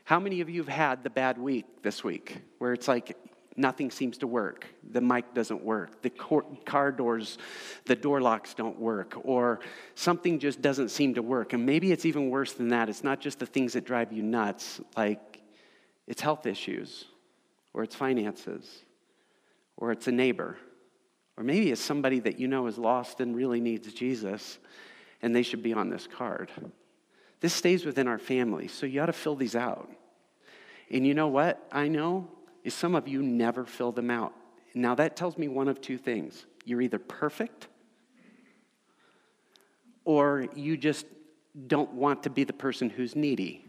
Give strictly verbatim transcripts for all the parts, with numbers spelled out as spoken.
How many of you have had the bad week this week where it's like nothing seems to work? The mic doesn't work. The car doors, the door locks don't work. Or something just doesn't seem to work. And maybe it's even worse than that. It's not just the things that drive you nuts. Like it's health issues. Or it's finances. Or it's a neighbor. Or maybe it's somebody that you know is lost and really needs Jesus. And they should be on this card. This stays within our family. So you ought to fill these out. And you know what I know is some of you never fill them out. Now that tells me one of two things. You're either perfect or you just don't want to be the person who's needy.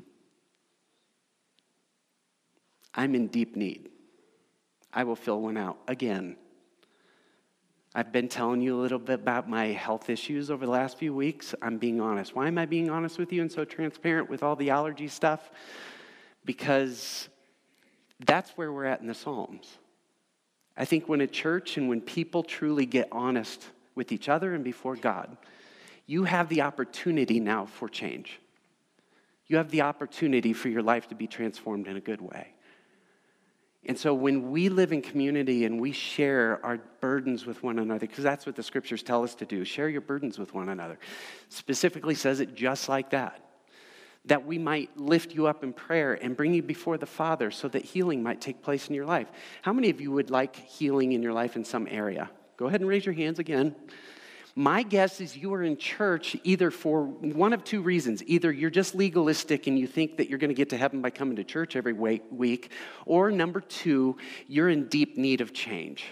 I'm in deep need. I will fill one out again. I've been telling you a little bit about my health issues over the last few weeks. I'm being honest. Why am I being honest with you and so transparent with all the allergy stuff? Because that's where we're at in the Psalms. I think when a church and when people truly get honest with each other and before God, you have the opportunity now for change. You have the opportunity for your life to be transformed in a good way. And so when we live in community and we share our burdens with one another, because that's what the scriptures tell us to do, share your burdens with one another. Specifically says it just like that. That we might lift you up in prayer and bring you before the Father so that healing might take place in your life. How many of you would like healing in your life in some area? Go ahead and raise your hands again. My guess is you are in church either for one of two reasons. Either you're just legalistic and you think that you're going to get to heaven by coming to church every week, or number two, you're in deep need of change.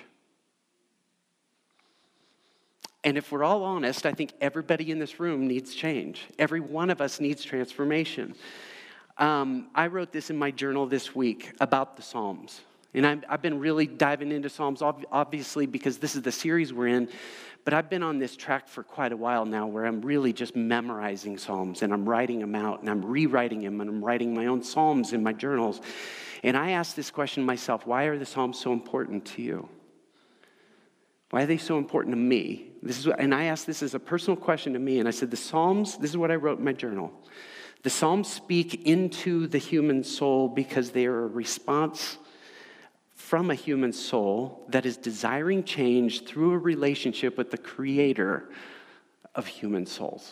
And if we're all honest, I think everybody in this room needs change. Every one of us needs transformation. Um, I wrote this in my journal this week about the Psalms. And I've, I've been really diving into Psalms, obviously, because this is the series we're in. But I've been on this track for quite a while now where I'm really just memorizing Psalms. And I'm writing them out, and I'm rewriting them, and I'm writing my own Psalms in my journals. And I asked this question myself, why are the Psalms so important to you? Why are they so important to me? This is what, and I asked this as a personal question to me, and I said, the Psalms, this is what I wrote in my journal. The Psalms speak into the human soul because they are a response from a human soul that is desiring change through a relationship with the creator of human souls.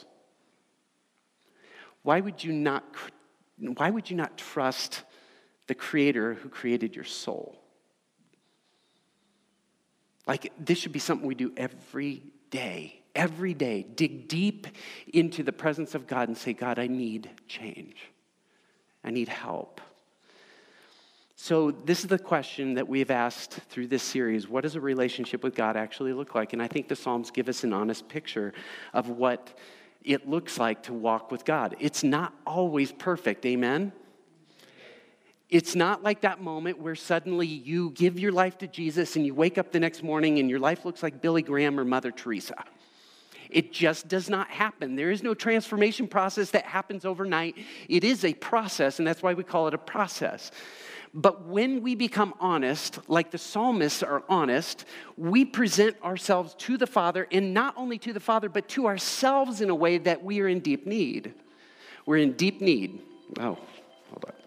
Why would you not, why would you not trust the creator who created your soul? Like, this should be something we do every day. Every day. Dig deep into the presence of God and say, God, I need change. I need help. So this is the question that we've asked through this series. What does a relationship with God actually look like? And I think the Psalms give us an honest picture of what it looks like to walk with God. It's not always perfect. Amen? It's not like that moment where suddenly you give your life to Jesus and you wake up the next morning and your life looks like Billy Graham or Mother Teresa. It just does not happen. There is no transformation process that happens overnight. It is a process, and that's why we call it a process. But when we become honest, like the psalmists are honest, we present ourselves to the Father, and not only to the Father, but to ourselves in a way that we are in deep need. We're in deep need. Oh, hold on.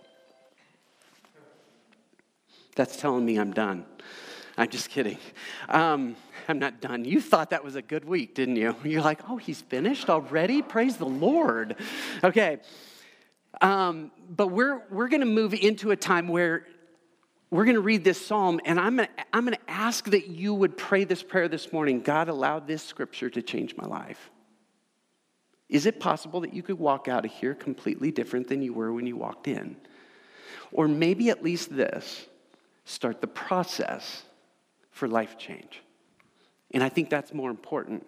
That's telling me I'm done. I'm just kidding. Um, I'm not done. You thought that was a good week, didn't you? You're like, oh, he's finished already? Praise the Lord. Okay. Um, but we're we're going to move into a time where we're going to read this psalm, and I'm going to I'm going to ask that you would pray this prayer this morning. God, allow this scripture to change my life. Is it possible that you could walk out of here completely different than you were when you walked in? Or maybe at least this. Start the process for life change. And I think that's more important.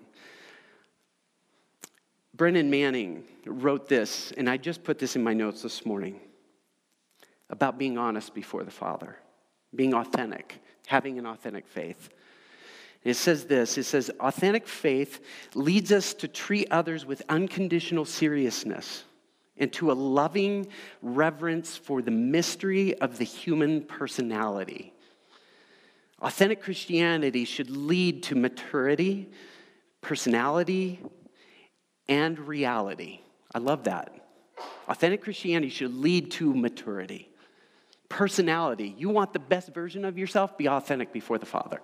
Brennan Manning wrote this, and I just put this in my notes this morning, about being honest before the Father, being authentic, having an authentic faith. And it says this, it says, authentic faith leads us to treat others with unconditional seriousness and to a loving reverence for the mystery of the human personality. Authentic Christianity should lead to maturity, personality, and reality. I love that. Authentic Christianity should lead to maturity. personality. You want the best version of yourself? Be authentic before the Father.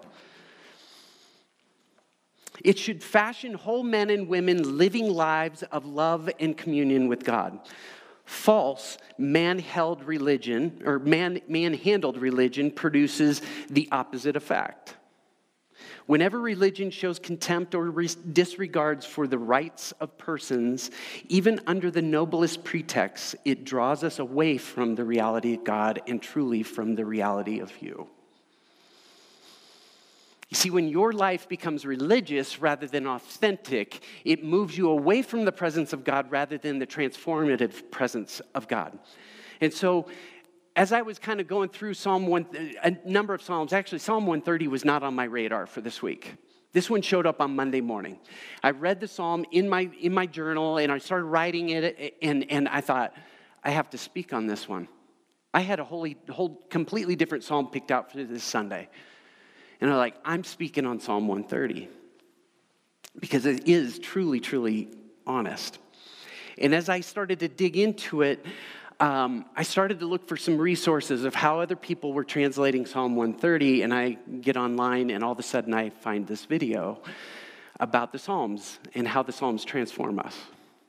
It should fashion whole men and women living lives of love and communion with God. False, man-held religion, or man, man-handled religion produces the opposite effect. Whenever religion shows contempt or re- disregards for the rights of persons, even under the noblest pretexts, it draws us away from the reality of God and truly from the reality of you. You see, when your life becomes religious rather than authentic, it moves you away from the presence of God rather than the transformative presence of God. And so, as I was kind of going through Psalm one, a number of Psalms, actually Psalm one thirty was not on my radar for this week. This one showed up on Monday morning. I read the Psalm in my in my journal, and I started writing it, and, and I thought, I have to speak on this one. I had a wholly, whole completely different Psalm picked out for this Sunday. And I'm like, I'm speaking on Psalm one thirty because it is truly, truly honest. And as I started to dig into it, um, I started to look for some resources of how other people were translating Psalm one thirty, and I get online, and all of a sudden I find this video about the Psalms and how the Psalms transform us.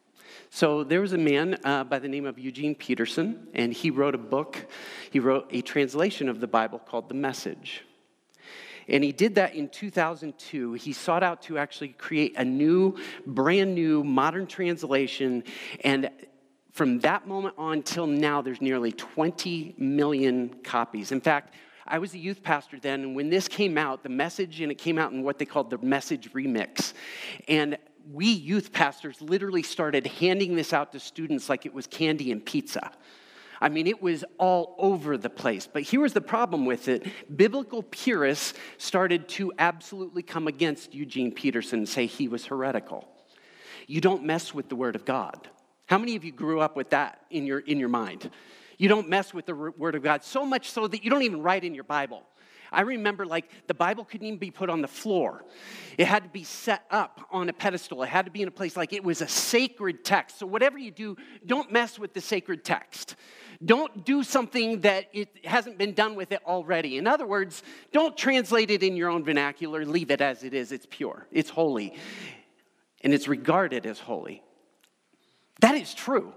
So there was a man uh, by the name of Eugene Peterson, and he wrote a book. He wrote a translation of the Bible called The Message. And he did that in two thousand two. He sought out to actually create a new, brand new, modern translation. And from that moment on till now, there's nearly twenty million copies. In fact, I was a youth pastor then, and when this came out, the Message, and it came out in what they called the Message Remix. And we youth pastors literally started handing this out to students like it was candy and pizza. I mean, it was all over the place. But here was the problem with it. Biblical purists started to absolutely come against Eugene Peterson and say he was heretical. You don't mess with the Word of God. How many of you grew up with that in your, in your mind? You don't mess with the Word of God, so much so that you don't even write in your Bible. I remember, like, the Bible couldn't even be put on the floor. It had to be set up on a pedestal. It had to be in a place like it was a sacred text. So whatever you do, don't mess with the sacred text. Don't do something that it hasn't been done with it already. In other words, don't translate it in your own vernacular. Leave it as it is. It's pure. It's holy. And it's regarded as holy. That is true.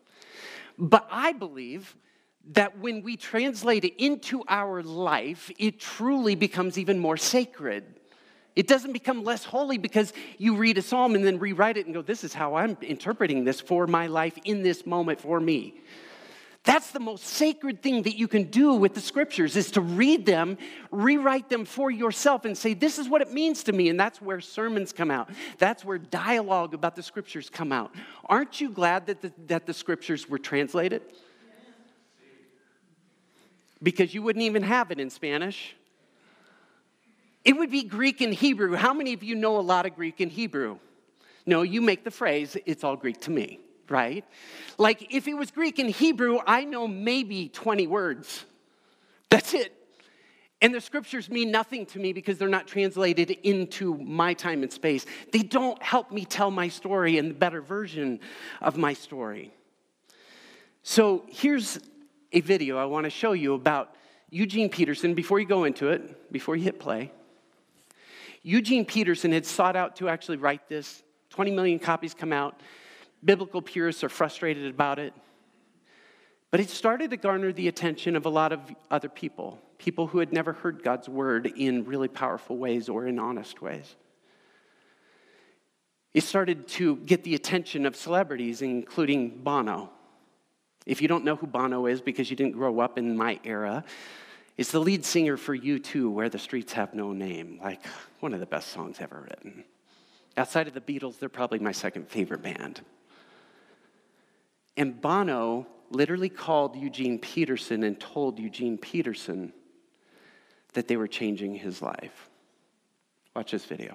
But I believe that when we translate it into our life, it truly becomes even more sacred. It doesn't become less holy because you read a psalm and then rewrite it and go, this is how I'm interpreting this for my life in this moment for me. That's the most sacred thing that you can do with the scriptures, is to read them, rewrite them for yourself, and say, this is what it means to me. And that's where sermons come out. That's where dialogue about the scriptures come out. Aren't you glad that the, that the scriptures were translated? Because you wouldn't even have it in Spanish. It would be Greek and Hebrew. How many of you know a lot of Greek and Hebrew? No, you make the phrase, it's all Greek to me. Right? Like, if it was Greek and Hebrew, I know maybe twenty words. That's it. And the scriptures mean nothing to me because they're not translated into my time and space. They don't help me tell my story and the better version of my story. So here's a video I want to show you about Eugene Peterson. Before you go into it, before you hit play, Eugene Peterson had sought out to actually write this. twenty million copies come out. Biblical purists are frustrated about it. But it started to garner the attention of a lot of other people, people who had never heard God's word in really powerful ways or in honest ways. It started to get the attention of celebrities, including Bono. If you don't know who Bono is because you didn't grow up in my era, it's the lead singer for U two, Where the Streets Have No Name, like one of the best songs ever written. Outside of the Beatles, they're probably my second favorite band. And Bono literally called Eugene Peterson and told Eugene Peterson that they were changing his life. Watch this video.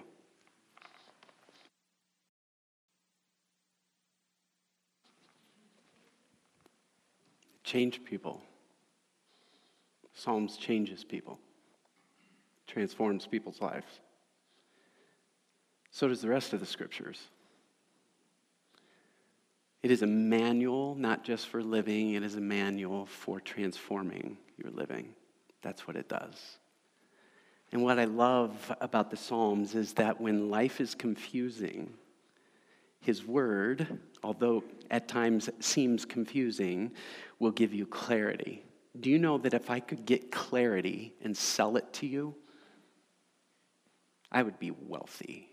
Change people. Psalms changes people. Transforms people's lives. So does the rest of the scriptures. It is a manual, not just for living. It is a manual for transforming your living. That's what it does. And what I love about the Psalms is that when life is confusing, His word, although at times seems confusing, will give you clarity. Do you know that if I could get clarity and sell it to you, I would be wealthy?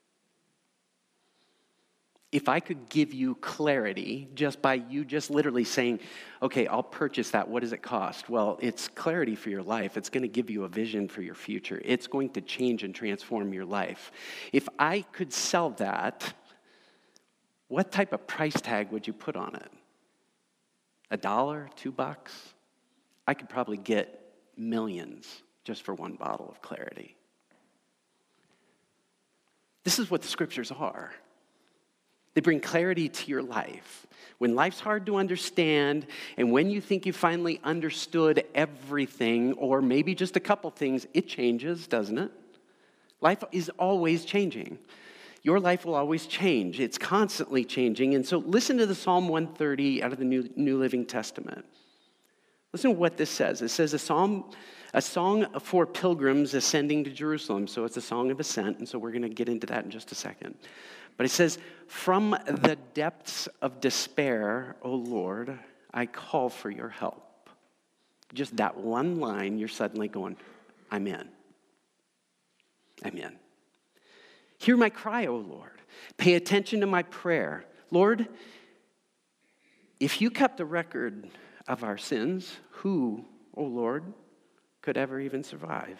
If I could give you clarity just by you just literally saying, okay, I'll purchase that. What does it cost? Well, it's clarity for your life. It's going to give you a vision for your future. It's going to change and transform your life. If I could sell that, what type of price tag would you put on it? A dollar, two bucks? I could probably get millions just for one bottle of clarity. This is what the scriptures are. They bring clarity to your life. When life's hard to understand, and when you think you finally understood everything, or maybe just a couple things, it changes, doesn't it? Life is always changing. Your life will always change. It's constantly changing. And so listen to the Psalm one thirty out of the New, New Living Testament. Listen to what this says. It says a psalm, a song for pilgrims ascending to Jerusalem. So it's a song of ascent, and so we're going to get into that in just a second. But it says, from the depths of despair, O Lord, I call for your help. Just that one line, you're suddenly going, I'm in. I'm in. Hear my cry, O Lord. Pay attention to my prayer. Lord, if you kept a record of our sins, who, O Lord, could ever even survive?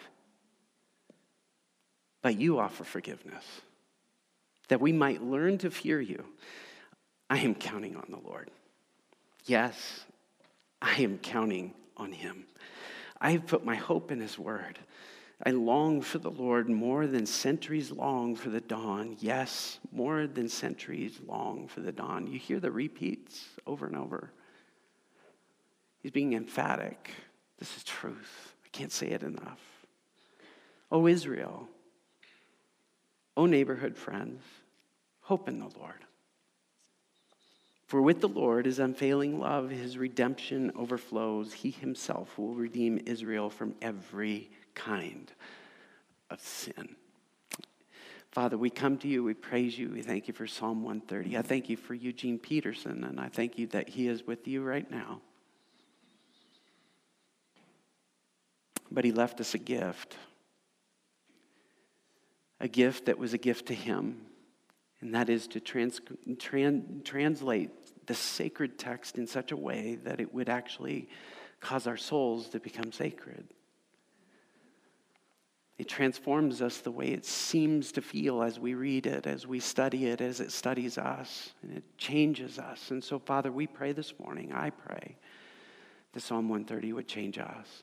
But you offer forgiveness, that we might learn to fear you. I am counting on the Lord. Yes, I am counting on him. I have put my hope in his word. I long for the Lord more than centuries long for the dawn. Yes, more than centuries long for the dawn. You hear the repeats over and over. He's being emphatic. This is truth. I can't say it enough. Oh, Israel. Oh, neighborhood friends. Hope in the Lord. For with the Lord is unfailing love. His redemption overflows. He himself will redeem Israel from every kind of sin. Father, we come to you, we praise you, we thank you for Psalm one thirty. I thank you for Eugene Peterson, and I thank you that he is with you right now. But he left us a gift. A gift that was a gift to him, and that is to trans, trans, translate the sacred text in such a way that it would actually cause our souls to become sacred. It transforms us the way it seems to feel as we read it, as we study it, as it studies us, and it changes us. And so, Father, we pray this morning, I pray, that Psalm one thirty would change us.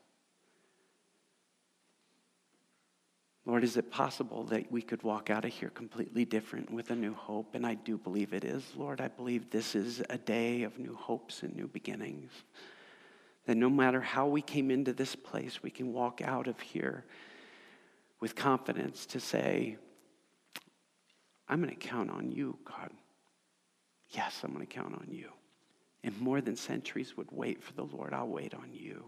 Lord, is it possible that we could walk out of here completely different with a new hope? And I do believe it is, Lord. I believe this is a day of new hopes and new beginnings. That no matter how we came into this place, we can walk out of here with confidence to say, I'm going to count on you, God. Yes, I'm going to count on you. And more than centuries would wait for the Lord, I'll wait on you.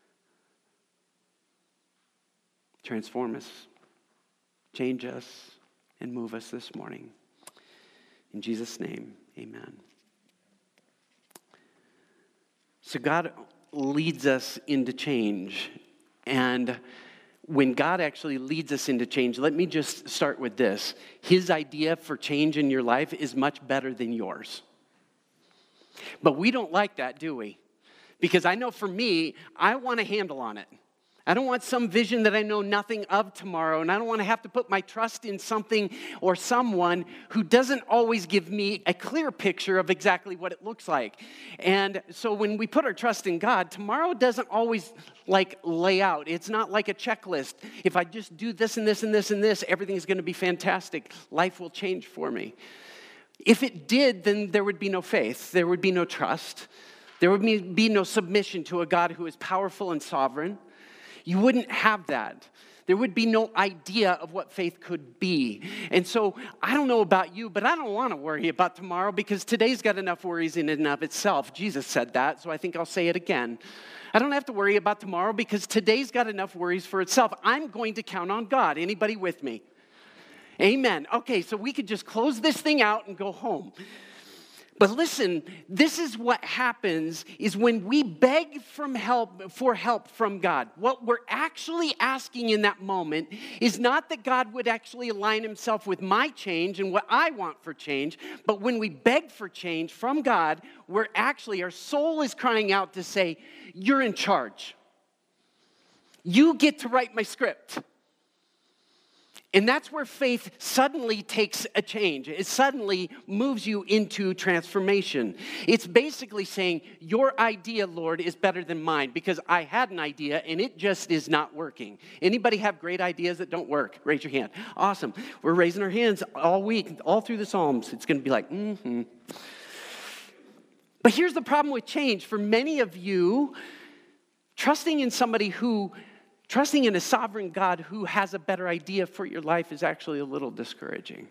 Transform us. Change us and move us this morning. In Jesus' name, amen. So God leads us into change. And when God actually leads us into change, let me just start with this. His idea for change in your life is much better than yours. But we don't like that, do we? Because I know for me, I want a handle on it. I don't want some vision that I know nothing of tomorrow, and I don't want to have to put my trust in something or someone who doesn't always give me a clear picture of exactly what it looks like. And so when we put our trust in God, tomorrow doesn't always like lay out. It's not like a checklist. If I just do this and this and this and this, everything's going to be fantastic. Life will change for me. If it did, then there would be no faith. There would be no trust. There would be no submission to a God who is powerful and sovereign. You wouldn't have that. There would be no idea of what faith could be. And so I don't know about you, but I don't want to worry about tomorrow because today's got enough worries in and of itself. Jesus said that, so I think I'll say it again. I don't have to worry about tomorrow because today's got enough worries for itself. I'm going to count on God. Anybody with me? Amen. Okay, so we could just close this thing out and go home. But listen, this is what happens is when we beg from help, for help from God. What we're actually asking in that moment is not that God would actually align himself with my change and what I want for change, but when we beg for change from God, we're actually, our soul is crying out to say, you're in charge. You get to write my script. And that's where faith suddenly takes a change. It suddenly moves you into transformation. It's basically saying, your idea, Lord, is better than mine because I had an idea and it just is not working. Anybody have great ideas that don't work? Raise your hand. Awesome. We're raising our hands all week, all through the Psalms. It's going to be like, mm-hmm. But here's the problem with change. For many of you, trusting in somebody who Trusting in a sovereign God who has a better idea for your life is actually a little discouraging.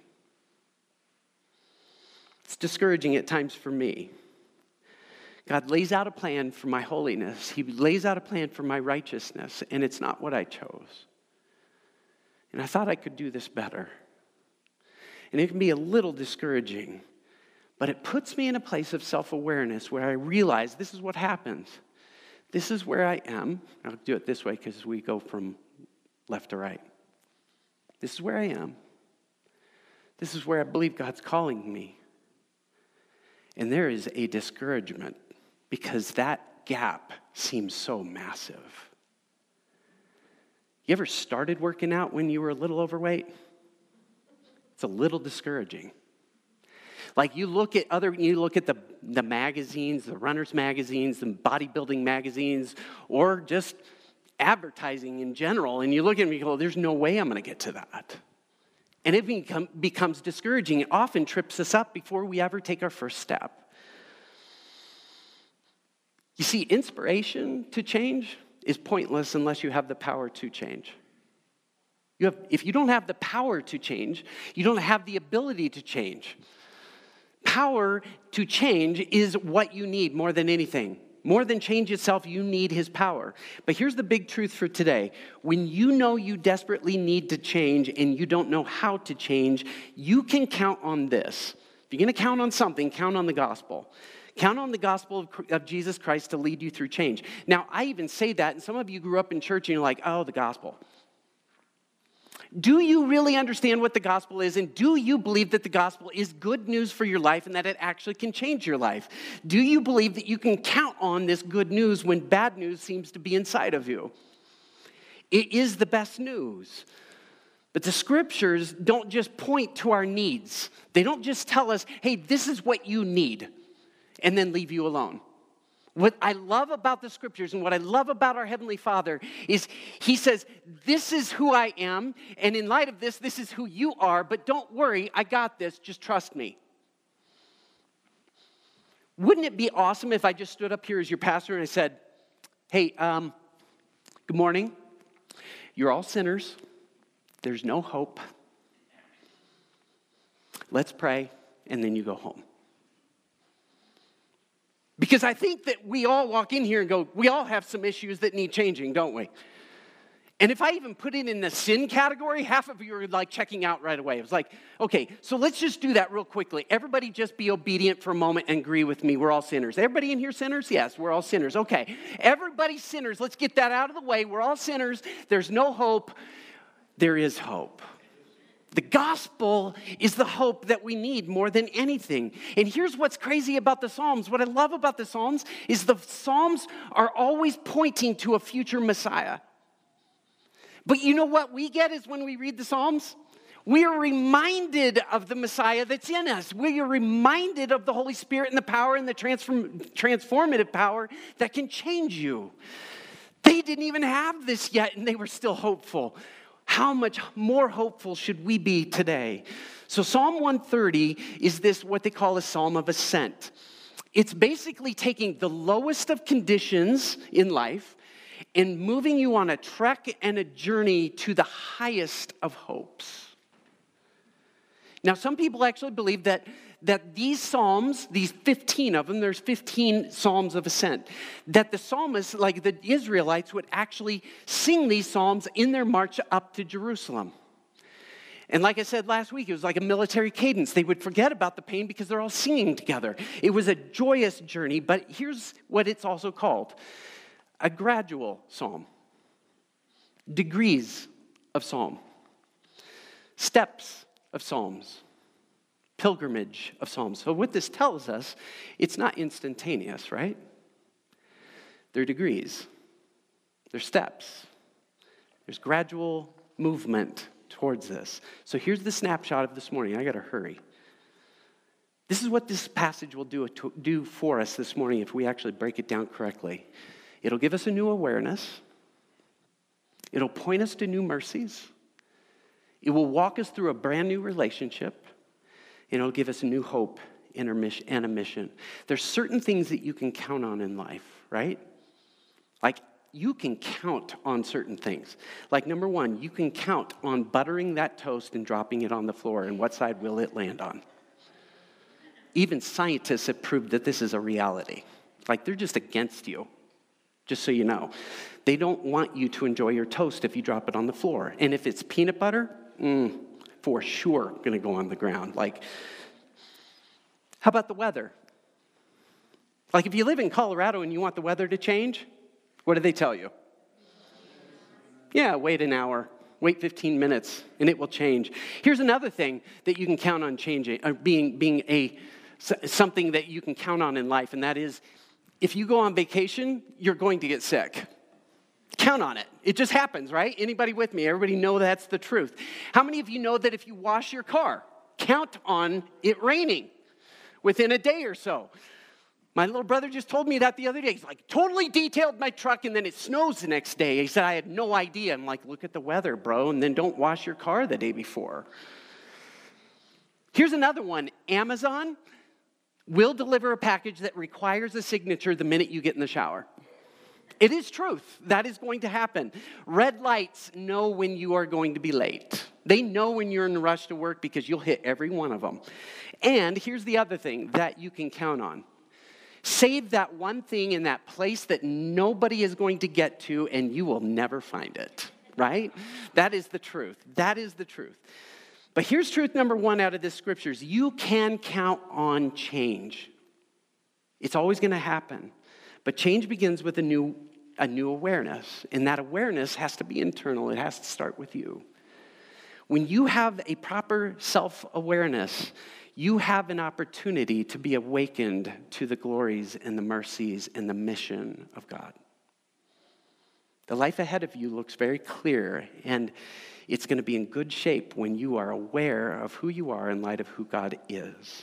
It's discouraging at times for me. God lays out a plan for my holiness. He lays out a plan for my righteousness, and it's not what I chose. And I thought I could do this better. And it can be a little discouraging, but it puts me in a place of self-awareness where I realize this is what happens. This is where I am. I'll do it this way because we go from left to right. This is where I am. This is where I believe God's calling me. And there is a discouragement because that gap seems so massive. You ever started working out when you were a little overweight? It's a little discouraging. Like you look at other, you look at the, the magazines, the runners magazines, the bodybuilding magazines, or just advertising in general, and you look at them and you go, there's no way I'm going to get to that. And it become, becomes discouraging. It often trips us up before we ever take our first step. You see, inspiration to change is pointless unless you have the power to change. You have, if you don't have the power to change, you don't have the ability to change. Power to change is what you need more than anything. More than change itself, you need his power. But here's the big truth for today. When you know you desperately need to change and you don't know how to change, you can count on this. If you're going to count on something, count on the gospel. Count on the gospel of, of Jesus Christ to lead you through change. Now, I even say that, and some of you grew up in church and you're like, oh, the gospel. Do you really understand what the gospel is? And do you believe that the gospel is good news for your life and that it actually can change your life? Do you believe that you can count on this good news when bad news seems to be inside of you? It is the best news. But the scriptures don't just point to our needs. They don't just tell us, hey, this is what you need, and then leave you alone. What I love about the scriptures and what I love about our Heavenly Father is he says, this is who I am, and in light of this, this is who you are, but don't worry, I got this, just trust me. Wouldn't it be awesome if I just stood up here as your pastor and I said, hey, um, good morning, you're all sinners, there's no hope, let's pray, and then you go home. Because I think that we all walk in here and go, we all have some issues that need changing, don't we? And if I even put it in the sin category, half of you are like checking out right away. It was like, okay, so let's just do that real quickly. Everybody just be obedient for a moment and agree with me. We're all sinners. Everybody in here sinners? Yes, we're all sinners. Okay, everybody's sinners. Let's get that out of the way. We're all sinners. There's no hope. There is hope. The gospel is the hope that we need more than anything. And here's what's crazy about the Psalms. What I love about the Psalms is the Psalms are always pointing to a future Messiah. But you know what we get is when we read the Psalms? We are reminded of the Messiah that's in us. We are reminded of the Holy Spirit and the power and the transform, transformative power that can change you. They didn't even have this yet, and they were still hopeful. How much more hopeful should we be today? So Psalm one thirty is this, what they call a psalm of ascent. It's basically taking the lowest of conditions in life and moving you on a trek and a journey to the highest of hopes. Now, some people actually believe that, that these psalms, these fifteen of them, there's fifteen psalms of ascent, that the psalmists, like the Israelites, would actually sing these psalms in their march up to Jerusalem. And like I said last week, it was like a military cadence. They would forget about the pain because they're all singing together. It was a joyous journey, but here's what it's also called: a gradual psalm, degrees of psalm, steps of psalms, pilgrimage of psalms. So what this tells us, it's not instantaneous, right? They're degrees, they're steps, there's gradual movement towards this. So here's the snapshot of this morning. I got to hurry. This is what this passage will do, do for us this morning if we actually break it down correctly. It'll give us a new awareness. It'll point us to new mercies. It will walk us through a brand new relationship. And it'll give us a new hope and a mission. There's certain things that you can count on in life, right? Like, you can count on certain things. Like, number one, you can count on buttering that toast and dropping it on the floor, and what side will it land on? Even scientists have proved that this is a reality. Like, they're just against you, just so you know. They don't want you to enjoy your toast if you drop it on the floor. And if it's peanut butter, mm, for sure going to go on the ground. Like, how about the weather? Like, if you live in Colorado and you want the weather to change, what do they tell you? Yeah, wait an hour, wait fifteen minutes, and it will change. Here's another thing that you can count on changing, or being, being a, something that you can count on in life, and that is, if you go on vacation, you're going to get sick. Count on it. It just happens, right? Anybody with me? Everybody know that's the truth. How many of you know that if you wash your car, count on it raining within a day or so? My little brother just told me that the other day. He's like, totally detailed my truck, and then it snows the next day. He said, I had no idea. I'm like, look at the weather, bro, and then don't wash your car the day before. Here's another one. Amazon will deliver a package that requires a signature the minute you get in the shower. It is truth. That is going to happen. Red lights know when you are going to be late. They know when you're in a rush to work because you'll hit every one of them. And here's the other thing that you can count on. Save that one thing in that place that nobody is going to get to, and you will never find it, right? That is the truth. That is the truth. But here's truth number one out of this scriptures. You can count on change. It's always going to happen. But change begins with a new, a new awareness, and that awareness has to be internal. It has to start with you. When you have a proper self-awareness, you have an opportunity to be awakened to the glories and the mercies and the mission of God. The life ahead of you looks very clear, and it's going to be in good shape when you are aware of who you are in light of who God is.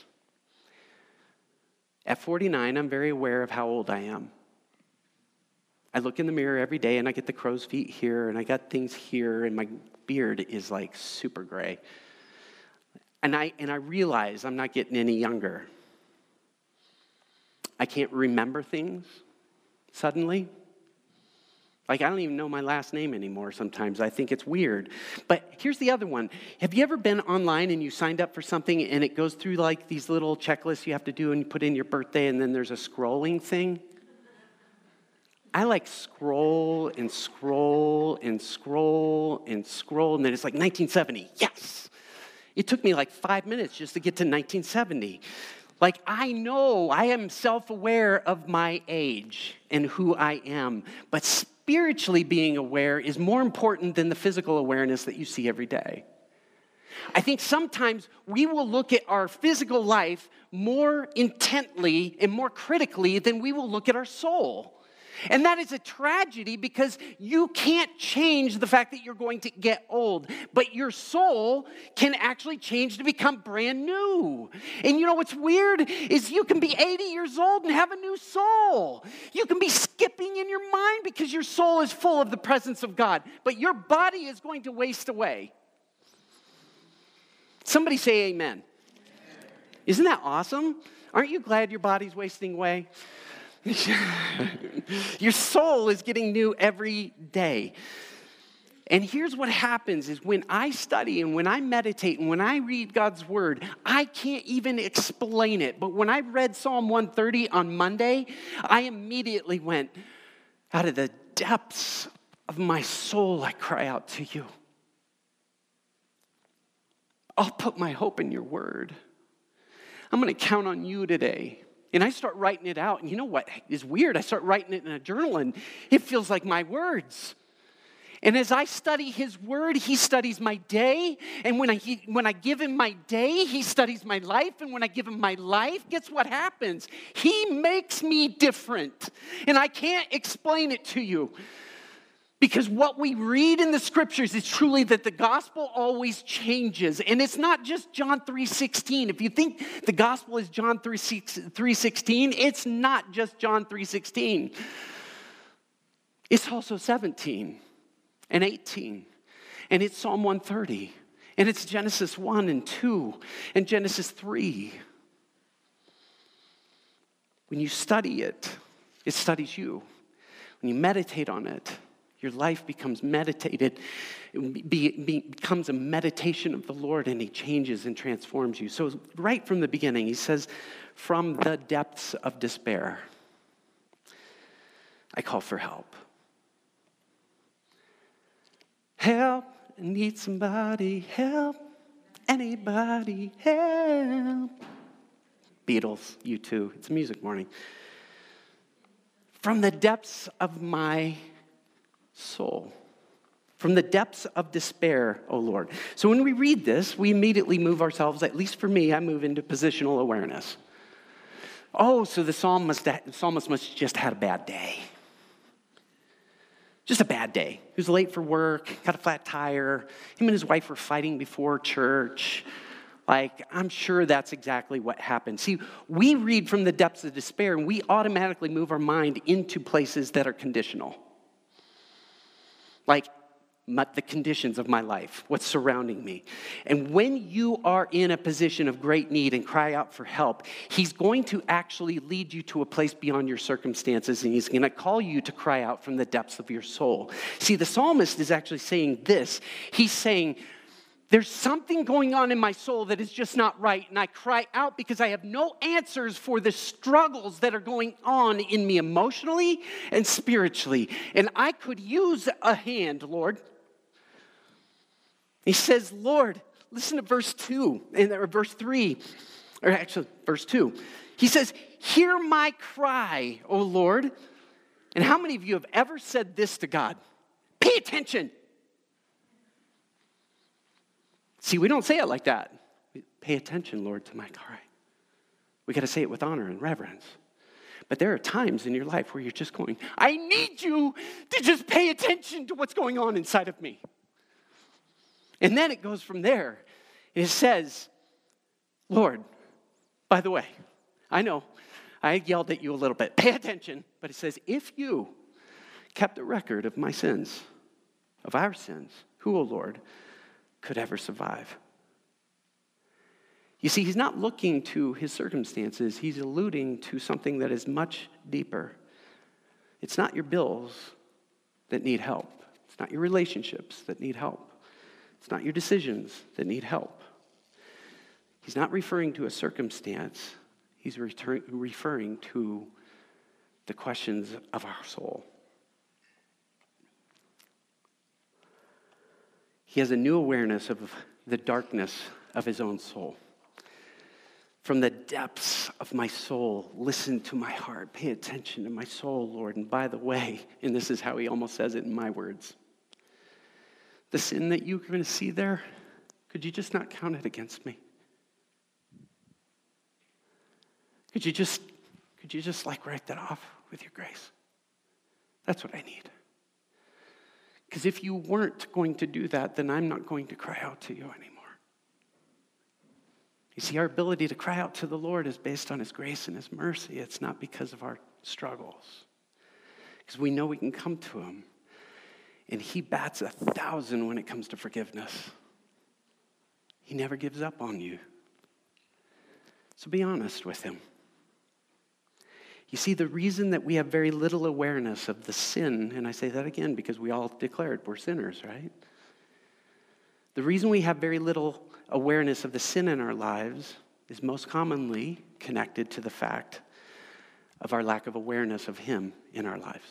At forty-nine, I'm very aware of how old I am. I look in the mirror every day, and I get the crow's feet here, and I got things here, and my beard is like super gray. And I and I realize I'm not getting any younger. I can't remember things suddenly. Like, I don't even know my last name anymore sometimes. I think it's weird. But here's the other one. Have you ever been online and you signed up for something and it goes through like these little checklists you have to do and you put in your birthday and then there's a scrolling thing? I like scroll and scroll and scroll and scroll, and then it's like nineteen seventy. Yes! It took me like five minutes just to get to nineteen seventy. Like, I know I am self-aware of my age and who I am, but spiritually being aware is more important than the physical awareness that you see every day. I think sometimes we will look at our physical life more intently and more critically than we will look at our soul. And that is a tragedy because you can't change the fact that you're going to get old. But your soul can actually change to become brand new. And you know what's weird is you can be eighty years old and have a new soul. You can be skipping in your mind because your soul is full of the presence of God. But your body is going to waste away. Somebody say amen. Isn't that awesome? Aren't you glad your body's wasting away? Your soul is getting new every day. And here's what happens is when I study and when I meditate and when I read God's word, I can't even explain it. But when I read Psalm one thirty on Monday, I immediately went, out of the depths of my soul, I cry out to you. I'll put my hope in your word. I'm going to count on you today. And I start writing it out. And you know what is weird? I start writing it in a journal and it feels like my words. And as I study his word, he studies my day. And when I, he, when I give him my day, he studies my life. And when I give him my life, guess what happens? He makes me different. And I can't explain it to you. Because what we read in the scriptures is truly that the gospel always changes. And it's not just John three sixteen. If you think the gospel is John three sixteen, it's not just John three sixteen. It's also seventeen. And eighteen, and it's Psalm one thirty, and it's Genesis one and two, and Genesis three. When you study it, it studies you. When you meditate on it, your life becomes meditated, it be, be, becomes a meditation of the Lord, and he changes and transforms you. So right from the beginning, he says, from the depths of despair, I call for help. Help, I need somebody, help, anybody, help. Beatles, you too, it's music morning. From the depths of my soul, from the depths of despair, O Lord. So when we read this, we immediately move ourselves, at least for me, I move into positional awareness. Oh, so the psalmist, the psalmist must have just had a bad day. Just a bad day. He was late for work, got a flat tire. Him and his wife were fighting before church. Like, I'm sure that's exactly what happened. See, we read from the depths of despair, and we automatically move our mind into places that are conditional. Like, my, the conditions of my life, what's surrounding me. And when you are in a position of great need and cry out for help, he's going to actually lead you to a place beyond your circumstances, and he's going to call you to cry out from the depths of your soul. See, the psalmist is actually saying this. He's saying, there's something going on in my soul that is just not right, and I cry out because I have no answers for the struggles that are going on in me emotionally and spiritually. And I could use a hand, Lord. He says, Lord, listen to verse two, or verse three, or actually verse two. He says, hear my cry, O Lord. And how many of you have ever said this to God? Pay attention. See, we don't say it like that. Pay attention, Lord, to my cry. We got to say it with honor and reverence. But there are times in your life where you're just going, I need you to just pay attention to what's going on inside of me. And then it goes from there. It says, Lord, by the way, I know I yelled at you a little bit. Pay attention. But it says, if you kept a record of my sins, of our sins, who, O Lord, could ever survive? You see, he's not looking to his circumstances. He's alluding to something that is much deeper. It's not your bills that need help. It's not your relationships that need help. It's not your decisions that need help. He's not referring to a circumstance. He's return, referring to the questions of our soul. He has a new awareness of the darkness of his own soul. From the depths of my soul, listen to my heart. Pay attention to my soul, Lord. And by the way, and this is how he almost says it in my words, the sin that you're going to see there, could you just not count it against me? Could you just, could you just like write that off with your grace? That's what I need. Because if you weren't going to do that, then I'm not going to cry out to you anymore. You see, our ability to cry out to the Lord is based on his grace and his mercy. It's not because of our struggles. Because we know we can come to him. And he bats a thousand when it comes to forgiveness. He never gives up on you. So be honest with him. You see, the reason that we have very little awareness of the sin, and I say that again because we all declared we're sinners, right? The reason we have very little awareness of the sin in our lives is most commonly connected to the fact of our lack of awareness of Him in our lives.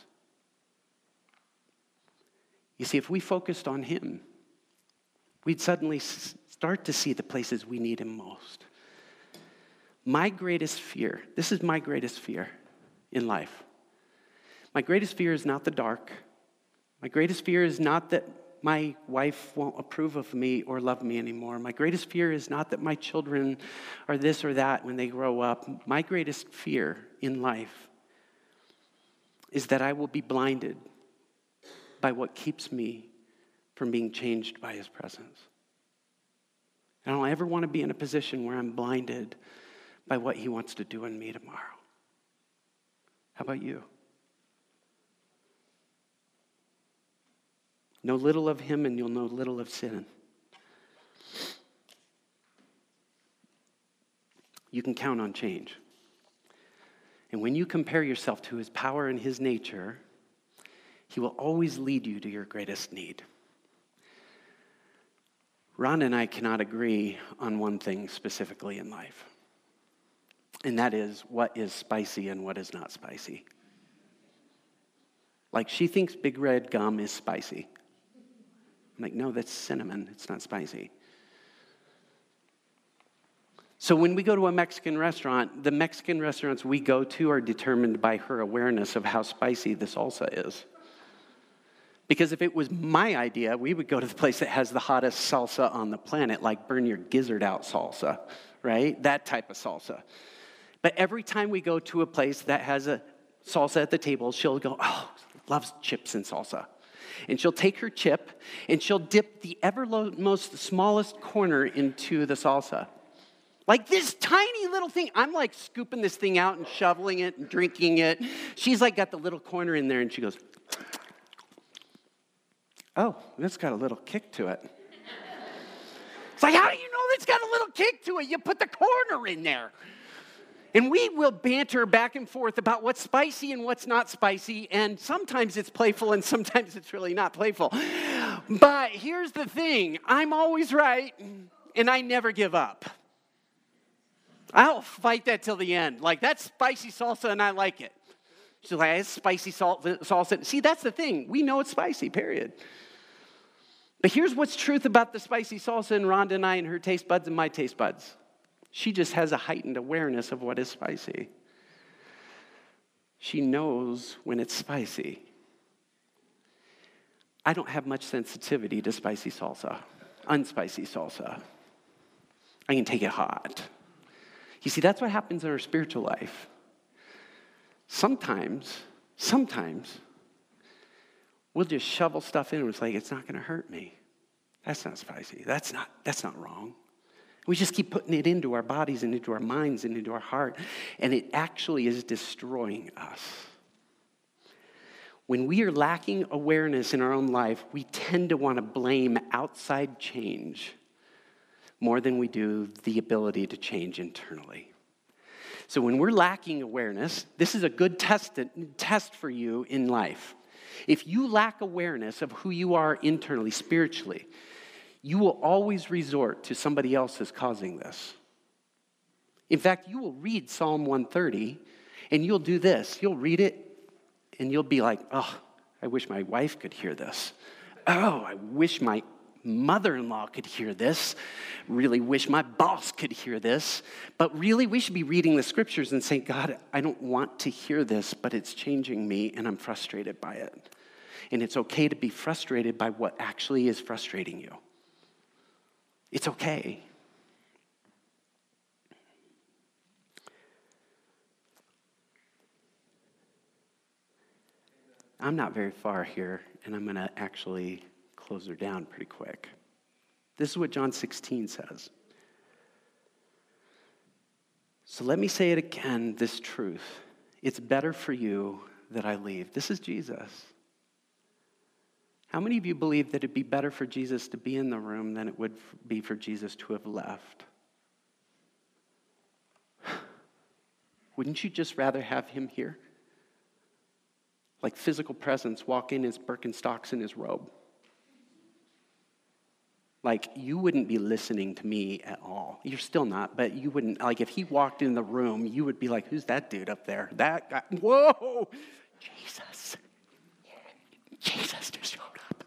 You see, if we focused on Him, we'd suddenly start to see the places we need Him most. My greatest fear, this is my greatest fear in life. My greatest fear is not the dark. My greatest fear is not that my wife won't approve of me or love me anymore. My greatest fear is not that my children are this or that when they grow up. My greatest fear in life is that I will be blinded by what keeps me from being changed by His presence. I don't ever want to be in a position where I'm blinded by what He wants to do in me tomorrow. How about you? Know little of Him and you'll know little of sin. You can count on change. And when you compare yourself to His power and His nature, He will always lead you to your greatest need. Ron and I cannot agree on one thing specifically in life. And that is what is spicy and what is not spicy. Like, she thinks Big Red gum is spicy. I'm like, no, that's cinnamon. It's not spicy. So when we go to a Mexican restaurant, the Mexican restaurants we go to are determined by her awareness of how spicy the salsa is. Because if it was my idea, we would go to the place that has the hottest salsa on the planet, like burn your gizzard out salsa, right? That type of salsa. But every time we go to a place that has a salsa at the table, she'll go, oh, loves chips and salsa. And she'll take her chip and she'll dip the evermost smallest corner into the salsa. Like this tiny little thing. I'm like scooping this thing out and shoveling it and drinking it. She's like got the little corner in there and she goes, oh, that's got a little kick to it. It's like, how do you know it's got a little kick to it? You put the corner in there. And we will banter back and forth about what's spicy and what's not spicy, and sometimes it's playful and sometimes it's really not playful. But here's the thing, I'm always right, and I never give up. I'll fight that till the end. Like, that's spicy salsa and I like it. She's like, it's spicy salt, salsa. See, that's the thing. We know it's spicy, period. But here's what's truth about the spicy salsa in Rhonda and I and her taste buds and my taste buds. She just has a heightened awareness of what is spicy. She knows when it's spicy. I don't have much sensitivity to spicy salsa, unspicy salsa. I can take it hot. You see, that's what happens in our spiritual life. Sometimes, sometimes, we'll just shovel stuff in and it's like, it's not going to hurt me. That's not spicy. That's not, that's not wrong. We just keep putting it into our bodies and into our minds and into our heart, and it actually is destroying us. When we are lacking awareness in our own life, we tend to want to blame outside change more than we do the ability to change internally. So when we're lacking awareness, this is a good test, test for you in life. If you lack awareness of who you are internally, spiritually, you will always resort to somebody else as causing this. In fact, you will read Psalm one thirty, and you'll do this. You'll read it, and you'll be like, oh, I wish my wife could hear this. Oh, I wish my mother-in-law could hear this. Really wish my boss could hear this. But really, we should be reading the scriptures and saying, God, I don't want to hear this, but it's changing me, and I'm frustrated by it. And it's okay to be frustrated by what actually is frustrating you. It's okay. I'm not very far here, and I'm going to actually close her down pretty quick. This is what John sixteen says. So let me say it again, this truth. It's better for you that I leave. This is Jesus. How many of you believe that it'd be better for Jesus to be in the room than it would be for Jesus to have left? Wouldn't you just rather have him here? Like physical presence, walk in his Birkenstocks and his robe. Like, you wouldn't be listening to me at all. You're still not, but you wouldn't. Like, if he walked in the room, you would be like, who's that dude up there? That guy. Whoa! Jesus. Jesus just showed up.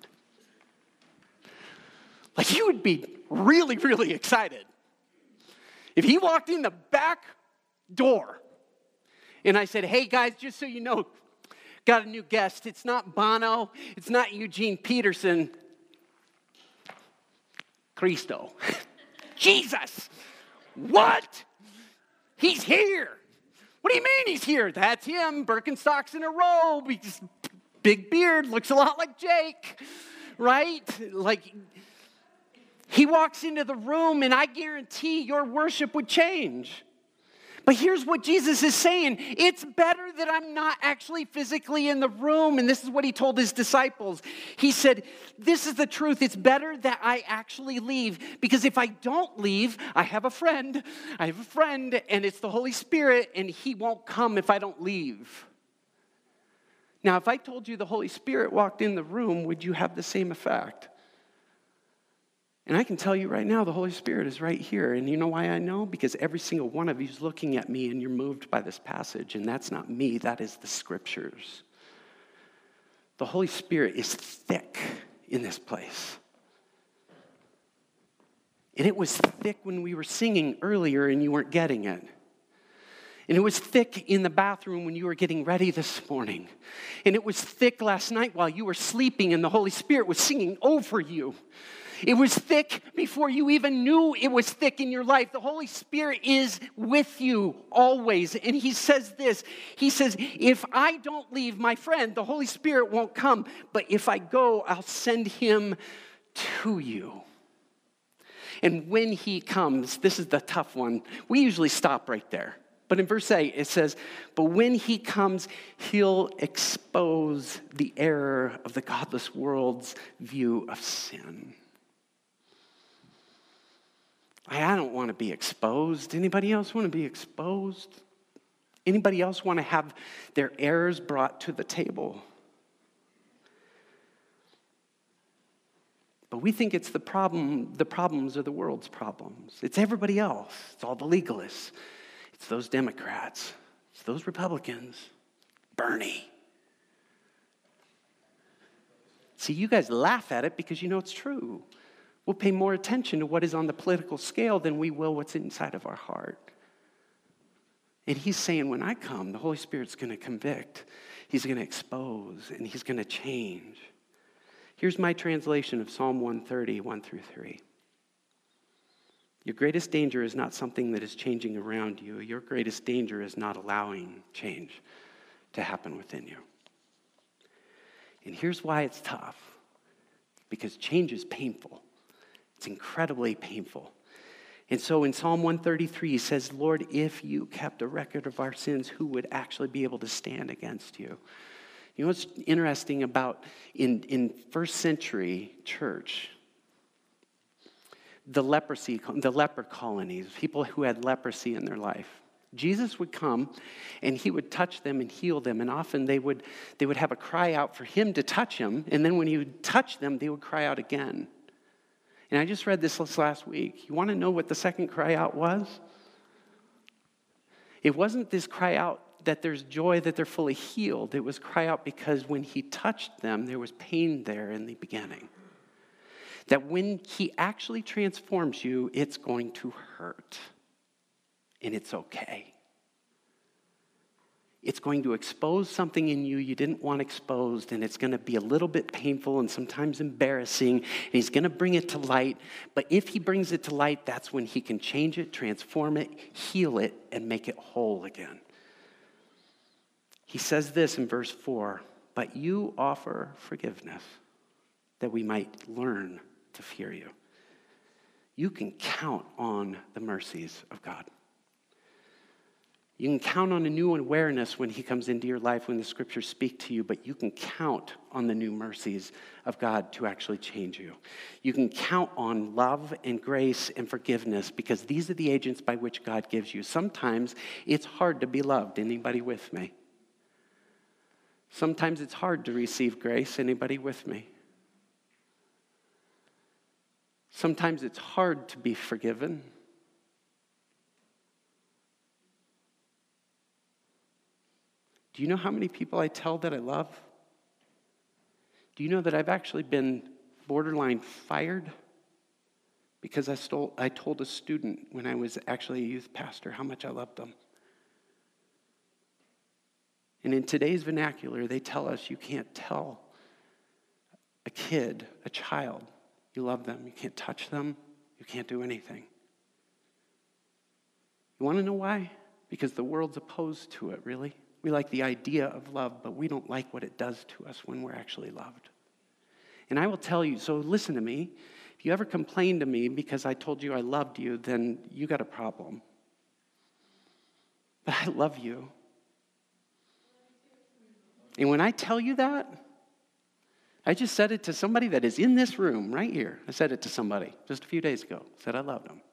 Like, you would be really, really excited. If he walked in the back door and I said, hey, guys, just so you know, got a new guest. It's not Bono. It's not Eugene Peterson. Cristo. Jesus. What? He's here. What do you mean he's here? That's him. Birkenstocks in a robe. He's big beard. Looks a lot like Jake. Right? Like, he walks into the room and I guarantee your worship would change. But here's what Jesus is saying. It's better that I'm not actually physically in the room. And this is what he told his disciples. He said, this is the truth. It's better that I actually leave. Because if I don't leave, I have a friend. I have a friend, and it's the Holy Spirit, and he won't come if I don't leave. Now, if I told you the Holy Spirit walked in the room, would you have the same effect? And I can tell you right now, the Holy Spirit is right here. And you know why I know? Because every single one of you is looking at me and you're moved by this passage. And that's not me, that is the scriptures. The Holy Spirit is thick in this place. And it was thick when we were singing earlier and you weren't getting it. And it was thick in the bathroom when you were getting ready this morning. And it was thick last night while you were sleeping and the Holy Spirit was singing over you. It was thick before you even knew it was thick in your life. The Holy Spirit is with you always. And he says this. He says, if I don't leave my friend, the Holy Spirit won't come. But if I go, I'll send him to you. And when he comes, this is the tough one. We usually stop right there. But in verse eight, it says, but when he comes, he'll expose the error of the godless world's view of sin. I don't want to be exposed. Anybody else want to be exposed? Anybody else want to have their errors brought to the table? But we think it's the problem, the problems are the world's problems. It's everybody else. It's all the legalists. It's those Democrats. It's those Republicans. Bernie. See, you guys laugh at it because you know it's true. We'll pay more attention to what is on the political scale than we will what's inside of our heart. And he's saying, when I come, the Holy Spirit's going to convict. He's going to expose, and he's going to change. Here's my translation of Psalm one thirty, one through three. Your greatest danger is not something that is changing around you. Your greatest danger is not allowing change to happen within you. And here's why it's tough. Because change is painful. It's incredibly painful. And so in Psalm one thirty-three, he says, Lord, if you kept a record of our sins, who would actually be able to stand against you? You know what's interesting about in, in first century church, the leprosy, the leper colonies, people who had leprosy in their life. Jesus would come and he would touch them and heal them. And often they would, they would have a cry out for him to touch him. And then when he would touch them, they would cry out again. And I just read this last week. You want to know what the second cry out was? It wasn't this cry out that there's joy, that they're fully healed. It was cry out because when he touched them, there was pain there in the beginning. That when he actually transforms you, it's going to hurt. And it's okay. It's going to expose something in you you didn't want exposed, and it's going to be a little bit painful and sometimes embarrassing, and he's going to bring it to light. But if he brings it to light, that's when he can change it, transform it, heal it, and make it whole again. He says this in verse four, but you offer forgiveness that we might learn to fear you. You can count on the mercies of God. You can count on a new awareness when he comes into your life, when the scriptures speak to you, but you can count on the new mercies of God to actually change you. You can count on love and grace and forgiveness because these are the agents by which God gives you. Sometimes it's hard to be loved. Anybody with me? Sometimes it's hard to receive grace. Anybody with me? Sometimes it's hard to be forgiven. Do you know how many people I tell that I love? Do you know that I've actually been borderline fired because I stole, I told a student when I was actually a youth pastor how much I loved them? And in today's vernacular, they tell us you can't tell a kid, a child, you love them. You can't touch them. You can't do anything. You want to know why? Because the world's opposed to it, really. We like the idea of love, but we don't like what it does to us when we're actually loved. And I will tell you, so listen to me. If you ever complain to me because I told you I loved you, then you got a problem. But I love you. And when I tell you that, I just said it to somebody that is in this room right here. I said it to somebody just a few days ago. I said I loved them.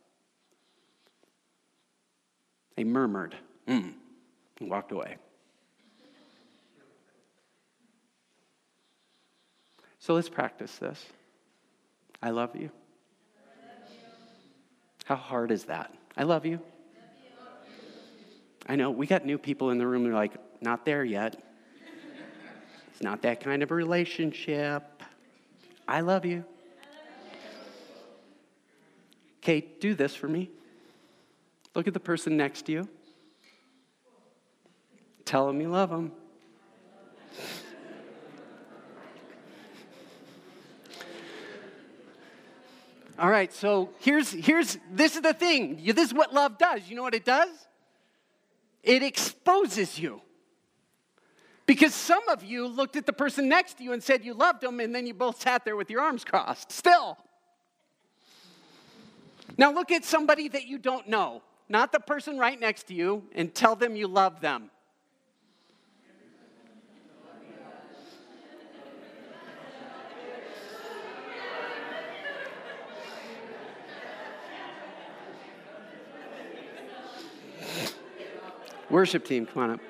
They murmured, mm, and walked away. So let's practice this. I love you. How hard is that? I love you. I know, we got new people in the room. They're like, not there yet. It's not that kind of a relationship. I love you. Okay, do this for me. Look at the person next to you. Tell them you love them. All right, so here's, here's, this is the thing. This is what love does. You know what it does? It exposes you. Because some of you looked at the person next to you and said you loved them, and then you both sat there with your arms crossed. Still. Now look at somebody that you don't know, not the person right next to you, and tell them you love them. Worship team, come on up.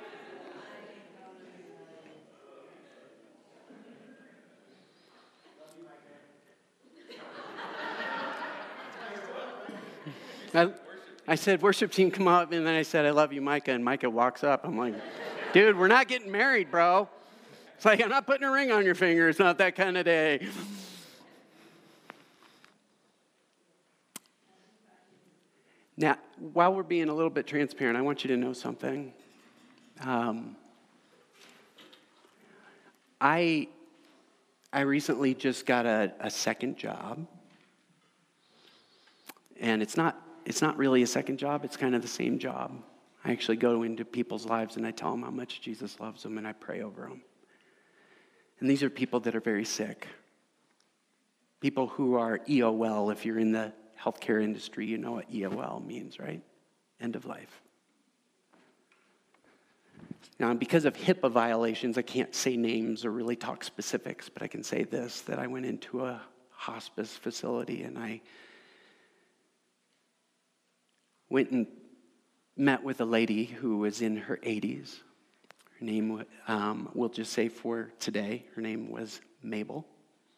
I, I said, worship team, come up, and then I said, I love you, Micah, and Micah walks up. I'm like, dude, we're not getting married, bro. It's like, I'm not putting a ring on your finger. It's not that kind of day. Now, while we're being a little bit transparent, I want you to know something. Um, I I recently just got a, a second job. And it's not it's not really a second job. It's kind of the same job. I actually go into people's lives and I tell them how much Jesus loves them and I pray over them. And these are people that are very sick. People who are E O L. If you're in the healthcare industry, you know what E O L means, right? End of life. Now, because of HIPAA violations, I can't say names or really talk specifics, but I can say this, that I went into a hospice facility and I went and met with a lady who was in her eighties. Her name, um, we'll just say for today, her name was Mabel.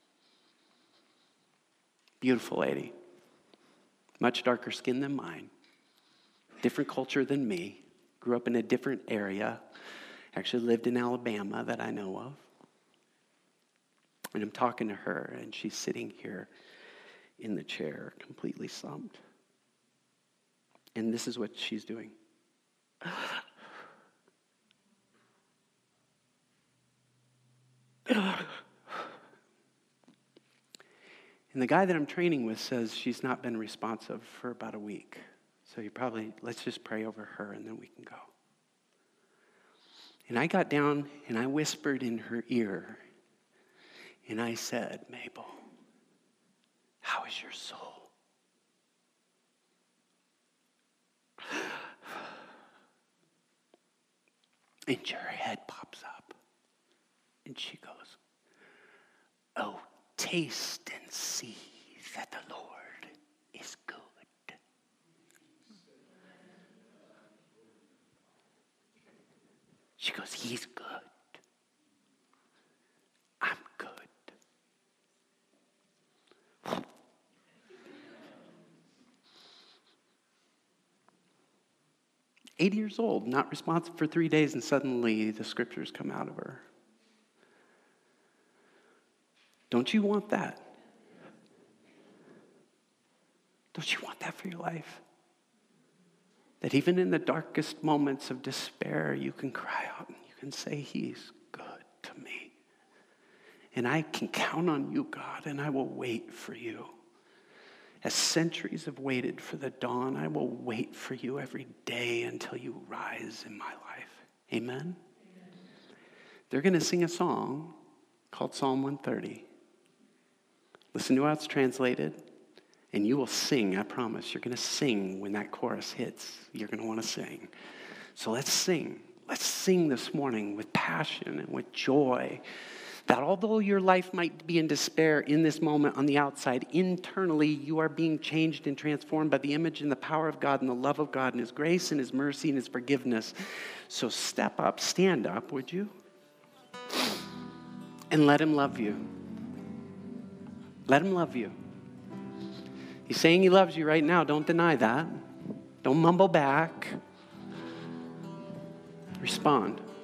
Beautiful lady. Much darker skin than mine. Different culture than me. Grew up in a different area. Actually lived in Alabama that I know of. And I'm talking to her, and she's sitting here in the chair, completely slumped. And this is what she's doing. And the guy that I'm training with says she's not been responsive for about a week. So you probably, let's just pray over her and then we can go. And I got down and I whispered in her ear and I said, Mabel, how is your soul? And your head pops up. And she goes, oh, taste and see that the Lord is good. She goes, he's good. I'm good. Eighty years old, not responsive for three days, and suddenly the scriptures come out of her. Don't you want that? Don't you want that for your life? That even in the darkest moments of despair, you can cry out and you can say, he's good to me. And I can count on you, God, and I will wait for you. As centuries have waited for the dawn, I will wait for you every day until you rise in my life. Amen? Amen. They're going to sing a song called Psalm one thirty. Listen to how it's translated, and you will sing, I promise. You're going to sing when that chorus hits. You're going to want to sing. So let's sing. Let's sing this morning with passion and with joy. That although your life might be in despair in this moment on the outside, internally you are being changed and transformed by the image and the power of God and the love of God and his grace and his mercy and his forgiveness. So step up, stand up, would you? And let him love you. Let him love you. He's saying he loves you right now. Don't deny that. Don't mumble back. Respond.